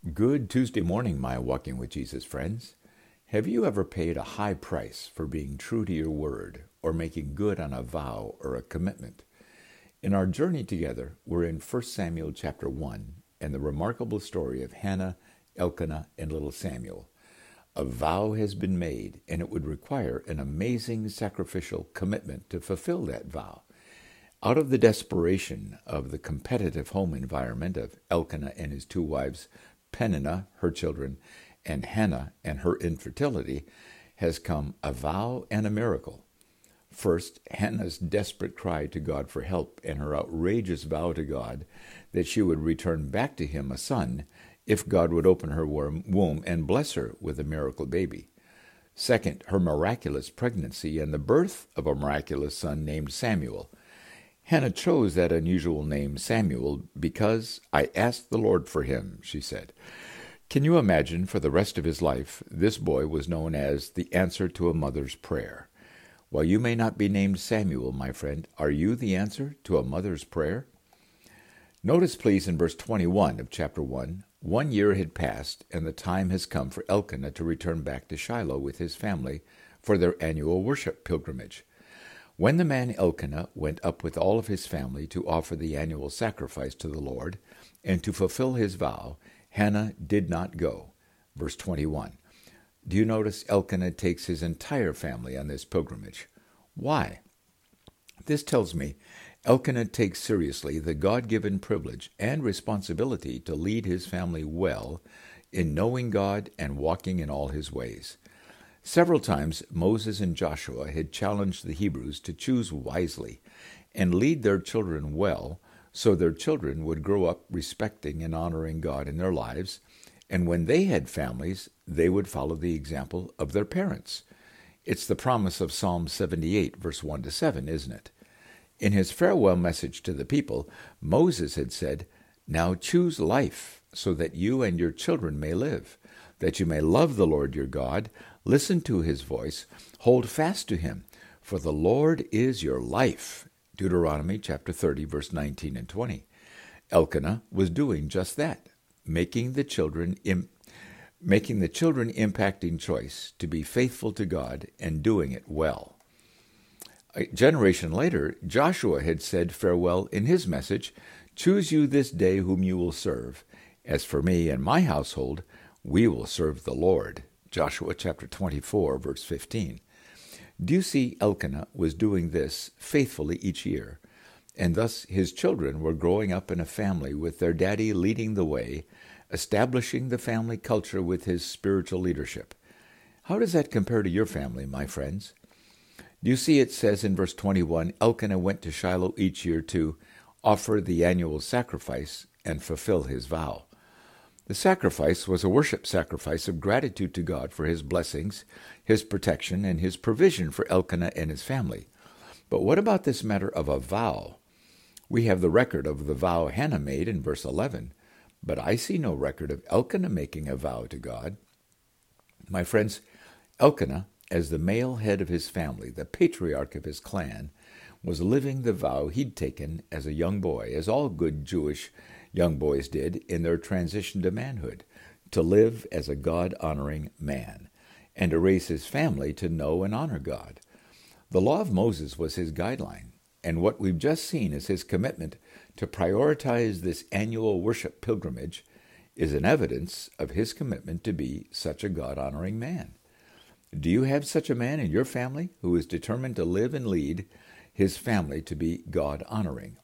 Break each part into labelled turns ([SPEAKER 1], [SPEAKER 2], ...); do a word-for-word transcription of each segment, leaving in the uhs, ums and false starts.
[SPEAKER 1] Good Tuesday morning, my Walking with Jesus friends. Have you ever paid a high price for being true to your word or making good on a vow or a commitment? In our journey together, we're in First Samuel chapter one and the remarkable story of Hannah, Elkanah, and little Samuel. A vow has been made, and it would require an amazing sacrificial commitment to fulfill that vow. Out of the desperation of the competitive home environment of Elkanah and his two wives, Peninnah, her children, and Hannah and her infertility, has come a vow and a miracle. First, Hannah's desperate cry to God for help and her outrageous vow to God that she would return back to him a son if God would open her womb and bless her with a miracle baby. Second, her miraculous pregnancy and the birth of a miraculous son named Samuel. Hannah chose that unusual name Samuel because I asked the Lord for him, she said. Can you imagine for the rest of his life this boy was known as the answer to a mother's prayer? While you may not be named Samuel, my friend, are you the answer to a mother's prayer? Notice, please, in verse twenty-one of chapter one, one year had passed, and the time has come for Elkanah to return back to Shiloh with his family for their annual worship pilgrimage. When the man Elkanah went up with all of his family to offer the annual sacrifice to the Lord and to fulfill his vow, Hannah did not go. Verse twenty-one. Do you notice Elkanah takes his entire family on this pilgrimage? Why? This tells me Elkanah takes seriously the God-given privilege and responsibility to lead his family well in knowing God and walking in all his ways. Several times Moses and Joshua had challenged the Hebrews to choose wisely and lead their children well so their children would grow up respecting and honoring God in their lives, and when they had families, they would follow the example of their parents. It's the promise of Psalm seventy-eight, verse one to seven, isn't it? In his farewell message to the people, Moses had said, "Now choose life so that you and your children may live, that you may love the Lord your God, listen to his voice, hold fast to him, for the Lord is your life." Deuteronomy chapter thirty, verse nineteen and twenty. Elkanah was doing just that, making the children im- making the children impacting choice to be faithful to God and doing it well. A generation later, Joshua had said farewell in his message, "Choose you this day whom you will serve. As for me and my household, we will serve the Lord." Joshua chapter twenty-four, verse fifteen. Do you see Elkanah was doing this faithfully each year, and thus his children were growing up in a family with their daddy leading the way, establishing the family culture with his spiritual leadership. How does that compare to your family, my friends? Do you see it says in verse twenty-one, Elkanah went to Shiloh each year to offer the annual sacrifice and fulfill his vow. The sacrifice was a worship sacrifice of gratitude to God for his blessings, his protection, and his provision for Elkanah and his family. But what about this matter of a vow? We have the record of the vow Hannah made in verse eleven, but I see no record of Elkanah making a vow to God. My friends, Elkanah, as the male head of his family, the patriarch of his clan, was living the vow he'd taken as a young boy, as all good Jewish young boys did in their transition to manhood, to live as a God-honoring man, and to raise his family to know and honor God. The law of Moses was his guideline, and what we've just seen is his commitment to prioritize this annual worship pilgrimage is an evidence of his commitment to be such a God-honoring man. Do you have such a man in your family who is determined to live and lead his family to be God-honoring?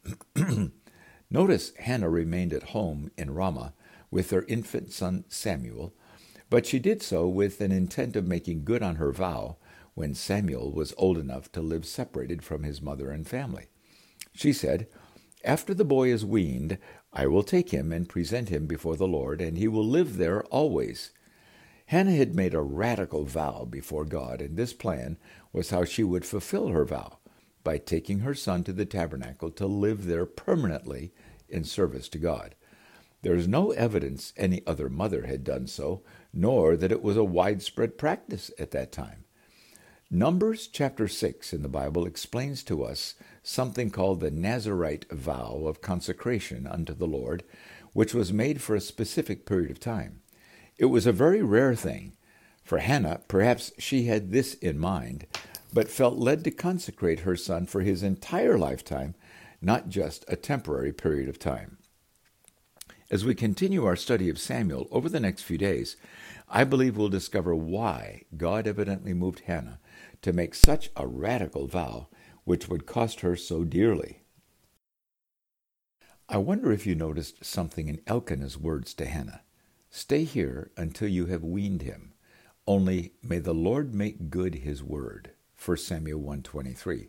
[SPEAKER 1] Notice Hannah remained at home in Ramah with her infant son Samuel, but she did so with an intent of making good on her vow when Samuel was old enough to live separated from his mother and family. She said, "After the boy is weaned, I will take him and present him before the Lord, and he will live there always." Hannah had made a radical vow before God, and this plan was how she would fulfill her vow, by taking her son to the tabernacle to live there permanently in service to God. There is no evidence any other mother had done so, nor that it was a widespread practice at that time. Numbers chapter six in the Bible explains to us something called the Nazirite vow of consecration unto the Lord, which was made for a specific period of time. It was a very rare thing. For Hannah, perhaps she had this in mind, but felt led to consecrate her son for his entire lifetime, not just a temporary period of time. As we continue our study of Samuel over the next few days, I believe we'll discover why God evidently moved Hannah to make such a radical vow, which would cost her so dearly. I wonder if you noticed something in Elkanah's words to Hannah. Stay here until you have weaned him. Only may the Lord make good his word. First Samuel one twenty-three.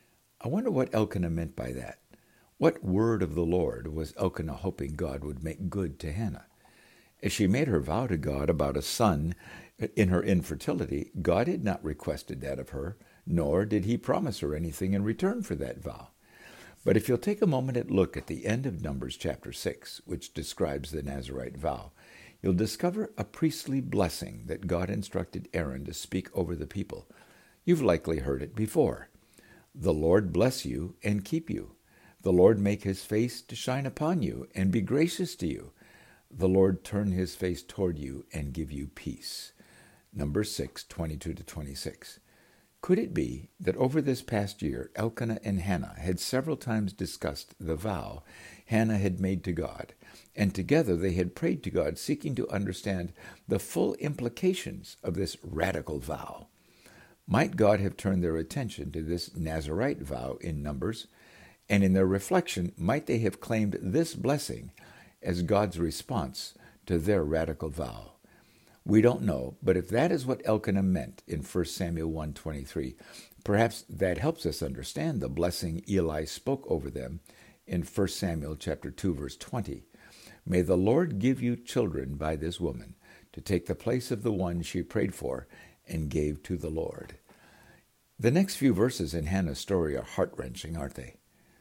[SPEAKER 1] I wonder what Elkanah meant by that. What word of the Lord was Elkanah hoping God would make good to Hannah? As she made her vow to God about a son in her infertility, God had not requested that of her, nor did he promise her anything in return for that vow. But if you'll take a moment and look at the end of Numbers chapter six, which describes the Nazirite vow, you'll discover a priestly blessing that God instructed Aaron to speak over the people. You've likely heard it before. The Lord bless you and keep you. The Lord make his face to shine upon you and be gracious to you. The Lord turn his face toward you and give you peace. Numbers six, twenty-two to twenty-six. Could it be that over this past year, Elkanah and Hannah had several times discussed the vow Hannah had made to God, and together they had prayed to God, seeking to understand the full implications of this radical vow? Might God have turned their attention to this Nazirite vow in Numbers, and in their reflection, might they have claimed this blessing as God's response to their radical vow? We don't know, but if that is what Elkanah meant in First Samuel one twenty-three, perhaps that helps us understand the blessing Eli spoke over them in First Samuel chapter two, verse twenty. May the Lord give you children by this woman, to take the place of the one she prayed for and gave to the Lord. The next few verses in Hannah's story are heart-wrenching, aren't they?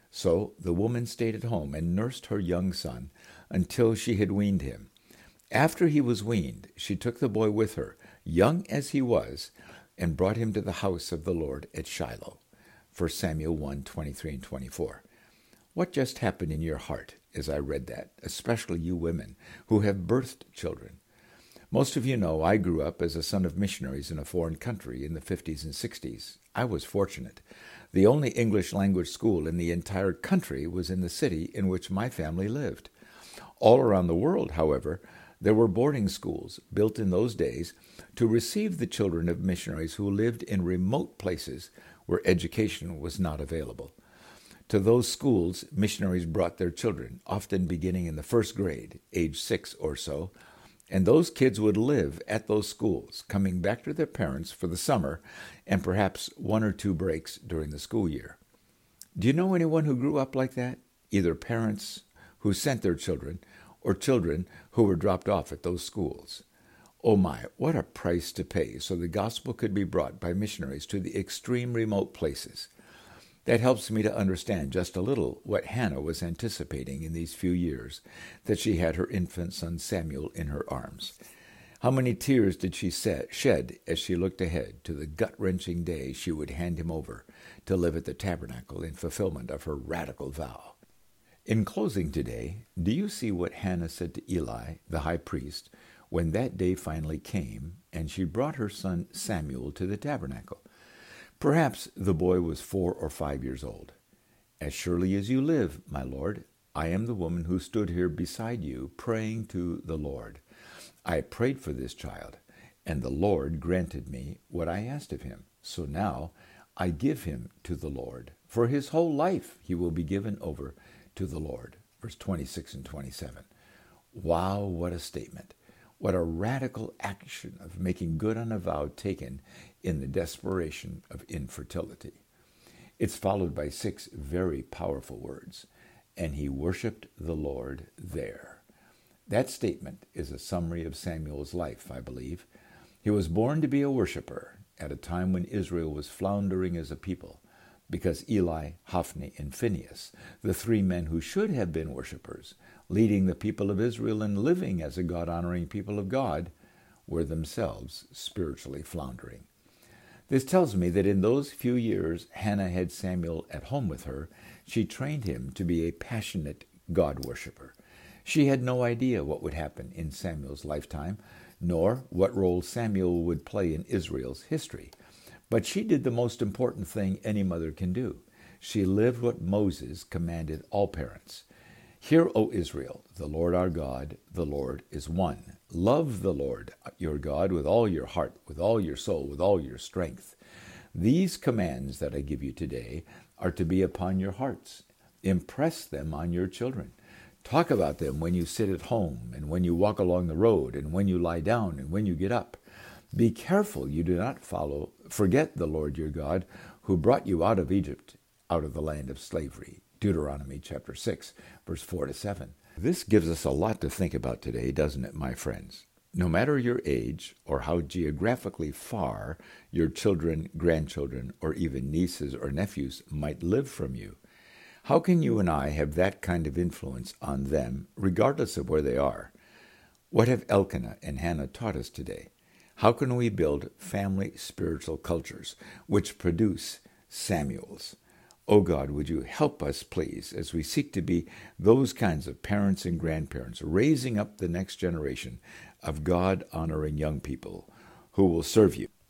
[SPEAKER 1] So the woman stayed at home and nursed her young son until she had weaned him. After he was weaned, she took the boy with her, young as he was, and brought him to the house of the Lord at Shiloh. First Samuel one twenty-three and twenty-four. What just happened in your heart as I read that, especially you women who have birthed children? Most of you know I grew up as a son of missionaries in a foreign country in the fifties and sixties. I was fortunate. The only English language school in the entire country was in the city in which my family lived. All around the world, however, there were boarding schools built in those days to receive the children of missionaries who lived in remote places where education was not available. To those schools, missionaries brought their children, often beginning in the first grade, age six or so, and those kids would live at those schools, coming back to their parents for the summer and perhaps one or two breaks during the school year. Do you know anyone who grew up like that? Either parents who sent their children or children who were dropped off at those schools. Oh my, what a price to pay so the gospel could be brought by missionaries to the extreme remote places. That helps me to understand just a little what Hannah was anticipating in these few years that she had her infant son Samuel in her arms. How many tears did she shed as she looked ahead to the gut-wrenching day she would hand him over to live at the tabernacle in fulfillment of her radical vow? In closing today, do you see what Hannah said to Eli, the high priest, when that day finally came and she brought her son Samuel to the tabernacle? Perhaps the boy was four or five years old. As surely as you live, my Lord, I am the woman who stood here beside you praying to the Lord. I prayed for this child, and the Lord granted me what I asked of him. So now I give him to the Lord. For his whole life he will be given over to the Lord. Verse twenty-six and twenty-seven. Wow, what a statement. What a radical action of making good on a vow taken in the desperation of infertility. It's followed by six very powerful words. And he worshipped the Lord there. That statement is a summary of Samuel's life, I believe. He was born to be a worshiper at a time when Israel was floundering as a people, because Eli, Hophni, and Phinehas, the three men who should have been worshipers, leading the people of Israel and living as a God-honoring people of God, were themselves spiritually floundering. This tells me that in those few years Hannah had Samuel at home with her, she trained him to be a passionate God worshiper. She had no idea what would happen in Samuel's lifetime, nor what role Samuel would play in Israel's history. But she did the most important thing any mother can do. She lived what Moses commanded all parents. Hear, O Israel, the Lord our God, the Lord is one. Love the Lord your God with all your heart, with all your soul, with all your strength. These commands that I give you today are to be upon your hearts. Impress them on your children. Talk about them when you sit at home, and when you walk along the road, and when you lie down, and when you get up. Be careful you do not follow, forget the Lord your God, who brought you out of Egypt, out of the land of slavery. Deuteronomy chapter six, verse four to seven. This gives us a lot to think about today, doesn't it, my friends? No matter your age or how geographically far your children, grandchildren, or even nieces or nephews might live from you, how can you and I have that kind of influence on them, regardless of where they are? What have Elkanah and Hannah taught us today? How can we build family spiritual cultures which produce Samuels? Oh God, would you help us, please, as we seek to be those kinds of parents and grandparents, raising up the next generation of God-honoring young people who will serve you.